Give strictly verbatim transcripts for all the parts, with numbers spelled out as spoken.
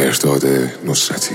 مهرداد نصرتی.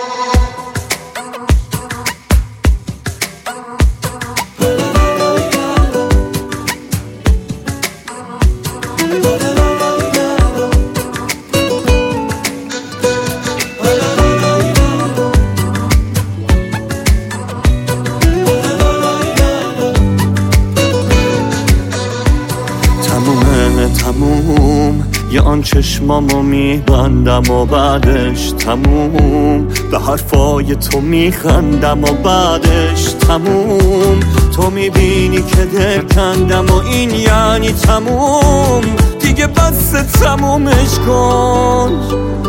تموم یه آن چشمامو میبندم و بعدش تموم به حرفای تو میخندم و بعدش تموم تو میبینی که دل کندم و این یعنی تموم دیگه بس تمومش کن.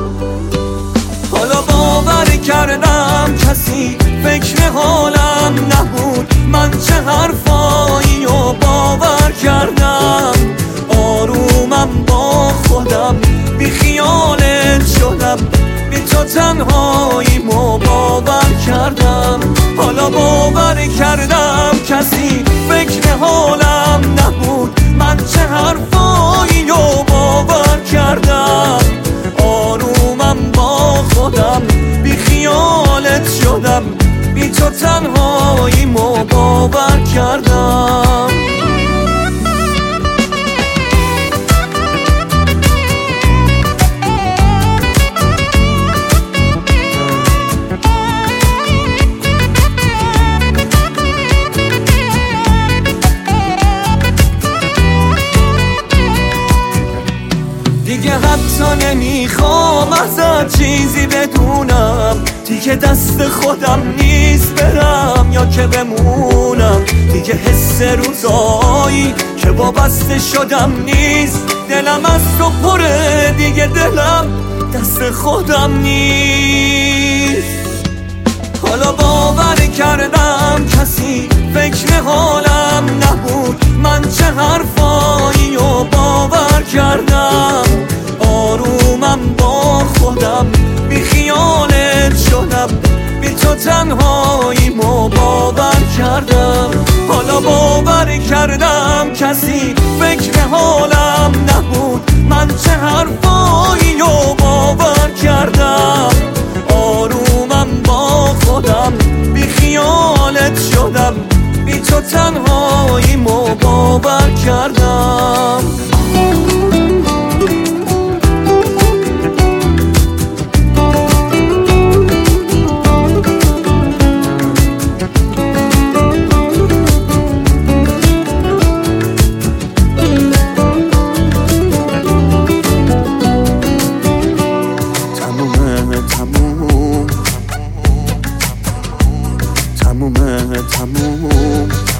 حالا باور کردم کسی فکر حالم نبود، من چه حرفایی و باور کردم، آرومم با خودم بی خیالت شدم، بی تو تنهاییمو باور کردم. حالا باور کردم کسی فکر حالم نبود، من چه حرفایی و باور کردم، آرومم با خودم بی خیالت شدم، بی تو تنهاییمو باور کردم. دیگه حتی نمیخوام ازت چیزی بدونم، دیگه دست خودم نیست برم یا که بمونم، دیگه حس روزایی که وابسته شدم نیست، دلم از تو پره دیگه دلم دست خودم نیست. حالا باور کردم کسی فکر حالم نبود، من چه حرفایی و باور کردم، آرومم با خودم بی خیالت شدم، بی تو تنهاییمو باور کردم. حالا باور کردم کسی فکر حالم نبود، من چه حرفایی و باور کردم، آرومم با خودم بی خیالت شدم، بی تو تنهاییمو باور کردم. تمومه تموم